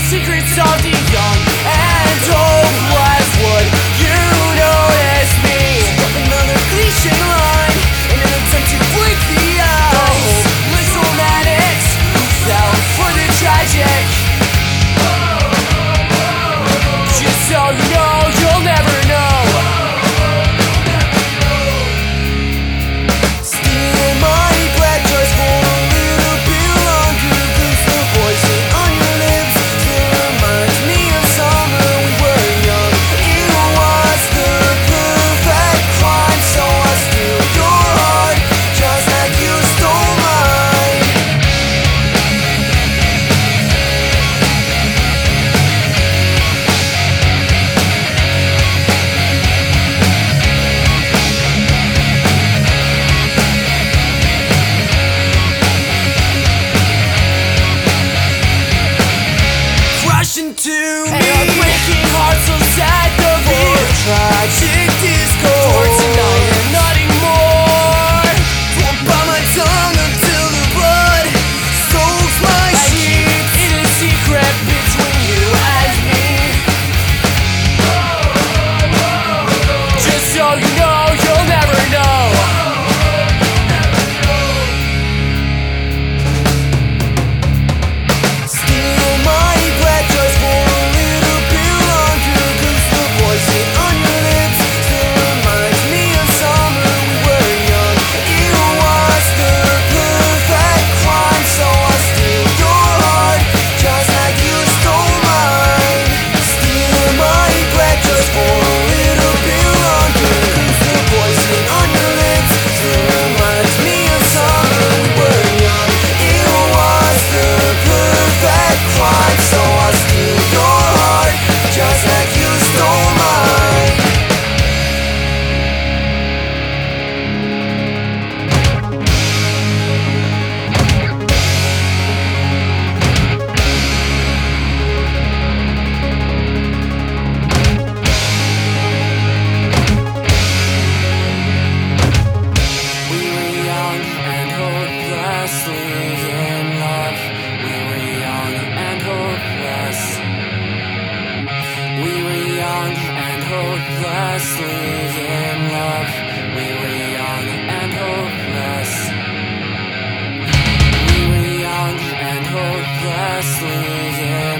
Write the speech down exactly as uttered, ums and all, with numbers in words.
secrets of the young and hopeless. Would you notice me? Another cliche line in an attempt to break the ice. Hopeless romantics who fell for the tragic. Just so you know, you'll never know. Steal my breath just for a little bit longer, 'cause the poison on your lips still reminds me of summer we were young. It was the perfect crime, so I steal your heart just like you stole mine. Crash into me, and a breaking heart so sad the beat tragic disco. For tonight and not anymore. Won't bite my tongue until the blood soaks my sheets. It is secret between you and me. Just so you know, you'll never know. Steal my breath just for a little bit longer, 'cause the poison on your lips still reminds me of summer we were young. It was the perfect crime, so I steal your heart just like you stole mine. Steal my breath just for a little bit longer, 'cause the poison on your lips still reminds me of summer we were young. It was the perfect crime, so I steal your heart just like you stole mine. We were young and hopelessly in love. We were young and hopeless. We were young and hopelessly in love. We were young and hopeless. We were young and hopelessly in